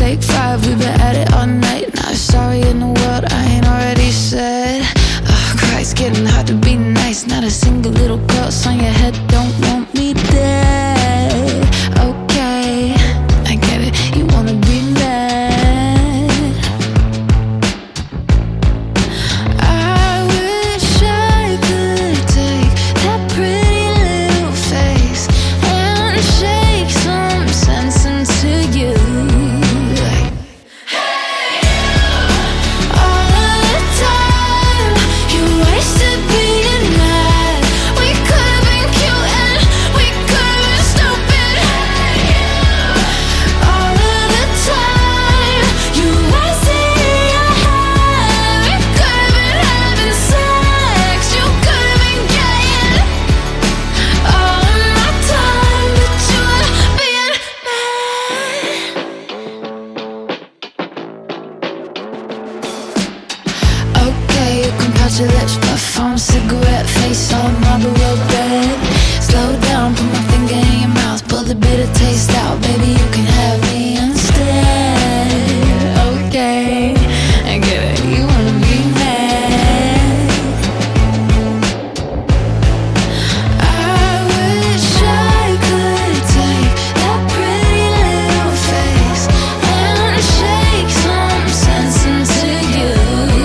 take five, we've been at it all night. Not a sorry in the world I ain't already said. Oh, Christ, getting hard to be nice. Not a single little curse on your head don't want me dead. Okay, I get it, you wanna be mad. I wish I could take that pretty little face and shake some sense into you. Your lips, puff on cigarette, face on Marlboro bed. Slow down, put my finger in your mouth, pull the bitter taste out. Baby, you can have me instead. Okay, I get it, you wanna be mad. I wish I could take that pretty little face and shake some sense into you.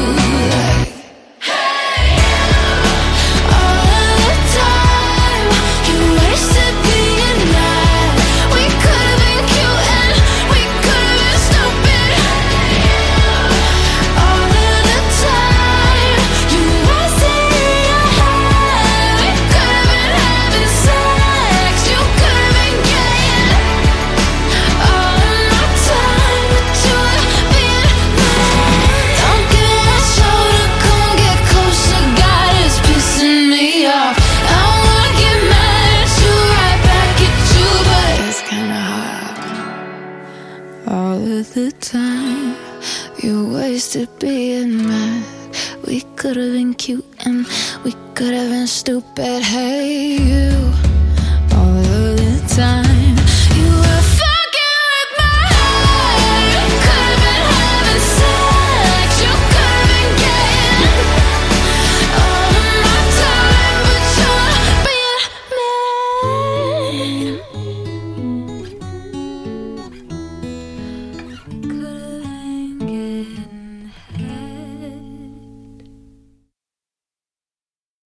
All of the time you wasted being mad. We could have been cute and we could have been stupid. Hey,